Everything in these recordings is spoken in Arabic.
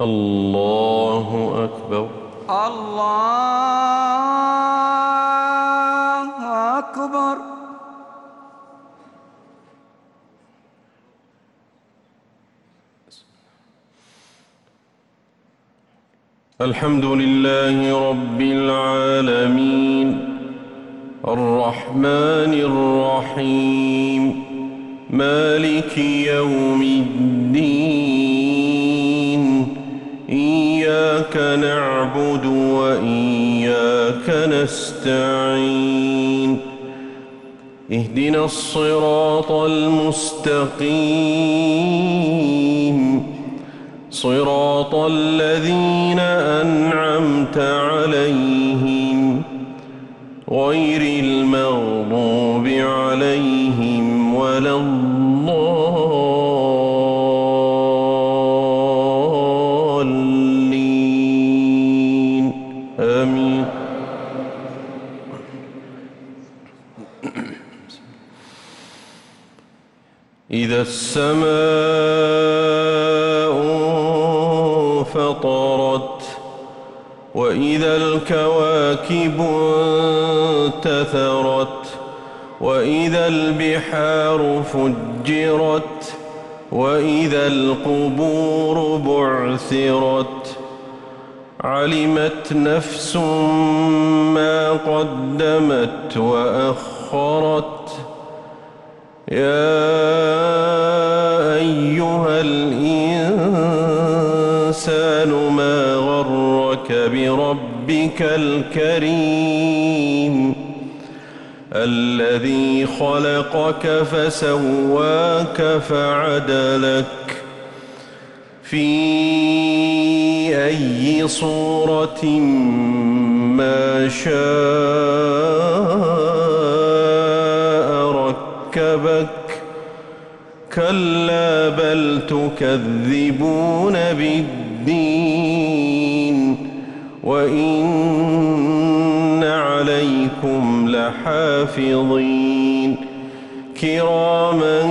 الله أكبر. الله أكبر. الحمد لله رب العالمين الرحمن الرحيم مالك يوم الدين إياك نعبد وإياك نستعين اهدنا الصراط المستقيم صراط الذين أنعمت عليهم غير المغضوب عليهم ولا الضالين آمين. إذا السماء فطرت وإذا الكواكب انتثرت وإذا البحار فجرت وإذا القبور بعثرت علمت نفس ما قدمت وأخرت يا أيها الإنسان ما غرك بربك الكريم الذي خلقك فسواك فعدلك في أي صورة ما شاء ركبك كلا بل تكذبون بالدين وإن عليكم لحافظين كراما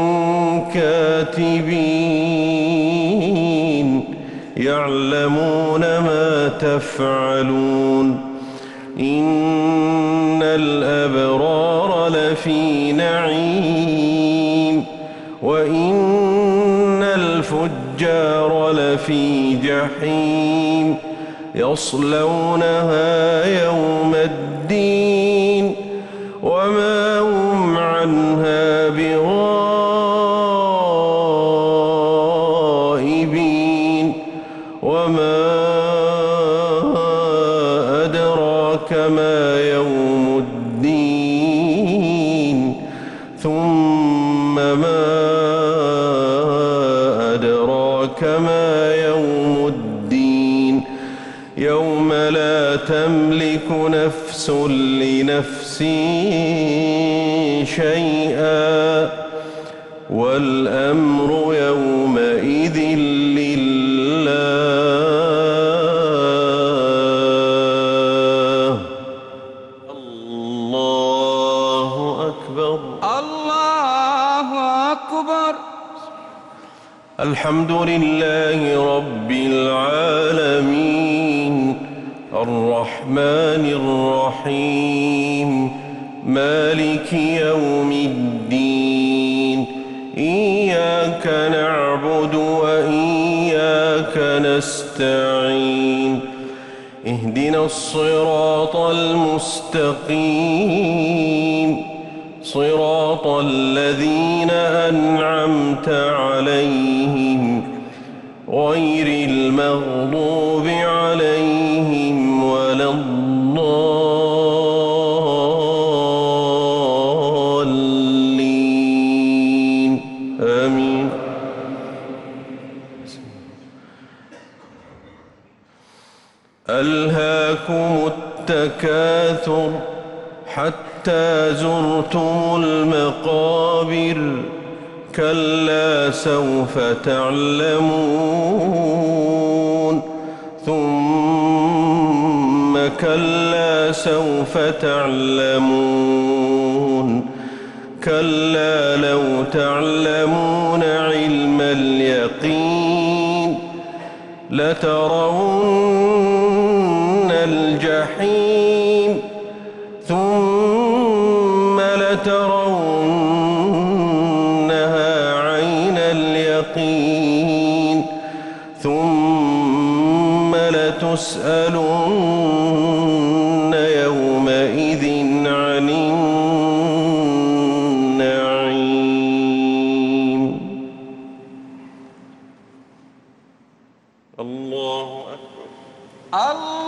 كاتبين يعلمون ما تفعلون إن الأبرار لفي نعيم وإن الفجار لفي جحيم يصلونها يوم الدين وما هم عنها بغائبين وما أدراك ما يوم الدين ثم ما أدراك ما يوم الدين يوم لا تملك نفس لنفس شيئا والأمر يومئذ لله. الله أكبر. الله أكبر. الحمد لله رب العالمين الرحمن الرحيم مالك يوم الدين إياك نعبد وإياك نستعين اهدنا الصراط المستقيم صراط الذين أنعمت عليهم غير المغضوب عليهم ولا الضالين آمين. ألهاكم التكاثر حتى زرتم المقابر كلا سوف تعلمون ثم كلا سوف تعلمون كلا لو تعلمون علم اليقين لترون الجحيم ثم لترونها عين اليقين ثم لتسألن يومئذ عن النعيم. الله أكبر. الله